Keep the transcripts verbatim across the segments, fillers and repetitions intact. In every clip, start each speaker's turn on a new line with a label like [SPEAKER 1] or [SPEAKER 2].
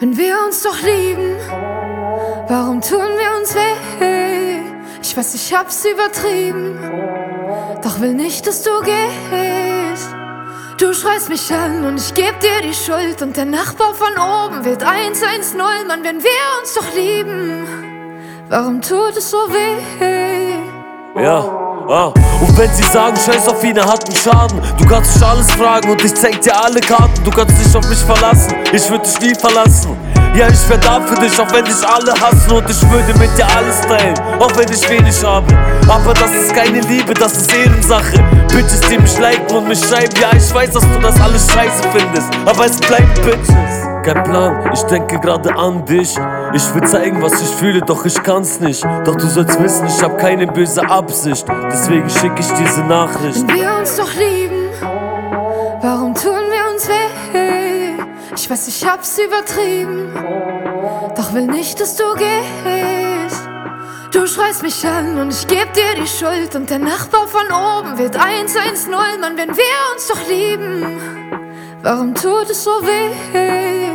[SPEAKER 1] Wenn wir uns doch lieben, warum tun wir uns weh? Ich weiß, ich hab's übertrieben, doch will nicht, dass du gehst. Du schreist mich an und ich geb dir die Schuld, und der Nachbar von oben wird eins eins null. Mann, wenn wir uns doch lieben, warum tut es so weh?
[SPEAKER 2] Ja, ah. Und wenn sie sagen, scheiß auf ihn, er hat einen Schaden, du kannst dich alles fragen und ich zeig dir alle Karten. Du kannst dich auf mich verlassen, ich würd dich nie verlassen. Ja, ich wär da für dich, auch wenn dich alle hassen, und ich würde mit dir alles teilen, auch wenn ich wenig habe. Aber das ist keine Liebe, das ist Ehrensache. Bitches, die mich liken und mich schreiben, ja, ich weiß, dass du das alles scheiße findest, aber es bleiben Bitches. Kein Plan, ich denke gerade an dich. Ich will zeigen, was ich fühle, doch ich kann's nicht. Doch du sollst wissen, ich hab keine böse Absicht, deswegen schick ich diese Nachricht.
[SPEAKER 1] Wenn wir uns doch lieben, warum tun wir uns weh? Ich weiß, ich hab's übertrieben, doch will nicht, dass du gehst. Du schreist mich an und ich geb dir die Schuld, und der Nachbar von oben wird eins eins null. Mann, wenn wir uns doch lieben, warum tut es so weh?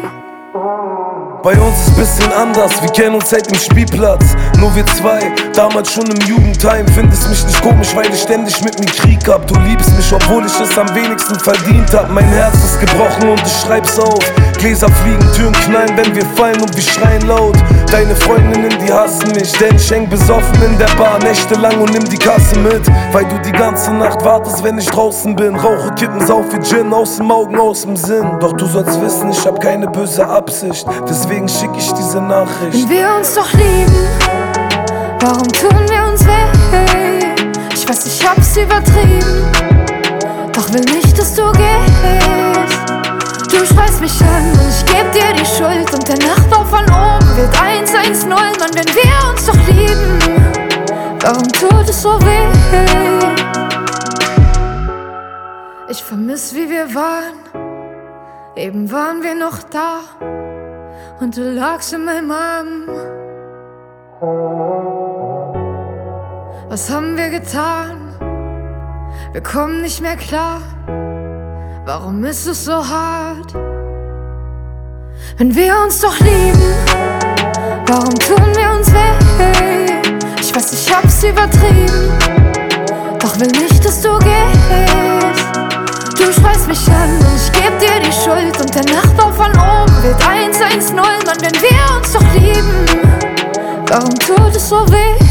[SPEAKER 3] Bei uns ist bisschen anders, wir kennen uns seit dem Spielplatz. Nur wir zwei, damals schon im Jugendheim. Findest mich nicht komisch, weil ich ständig mit mir Krieg hab. Du liebst mich, obwohl ich es am wenigsten verdient hab. Mein Herz ist gebrochen und ich schreib's auf. Gläser fliegen, Türen knallen, wenn wir fallen, und wir schreien laut. Deine Freundinnen, die hassen mich, denn ich häng besoffen in der Bar nächtelang und nimm die Kasse mit. Weil du die ganze Nacht wartest, wenn ich draußen bin. Rauche Kippen, saufe Gin, aus dem Augen, aus dem Sinn. Doch du sollst wissen, ich hab keine böse Absicht, deswegen schick ich diese Nachricht.
[SPEAKER 1] Wenn wir uns doch lieben, warum tun wir uns weh? Ich weiß, ich hab's übertrieben, doch will nicht, dass du gehst. Du schreist mich an und ich geb dir die Schuld, und der Nachbar von oben wird eins eins null. Mann, wenn wir uns doch lieben, warum tut es so weh? Ich vermiss, wie wir waren, eben waren wir noch da, und du lagst in meinem Arm. Was haben wir getan? Wir kommen nicht mehr klar. Warum ist es so hart? Wenn wir uns doch lieben, warum tun wir uns weh? Ich weiß, ich hab's übertrieben, doch will nicht, dass du gehst. Du schreist mich an und ich geb dir die Schuld, und der Nachbar von oben wird eins eins null. Mann, wenn wir uns doch lieben, warum tut es so weh?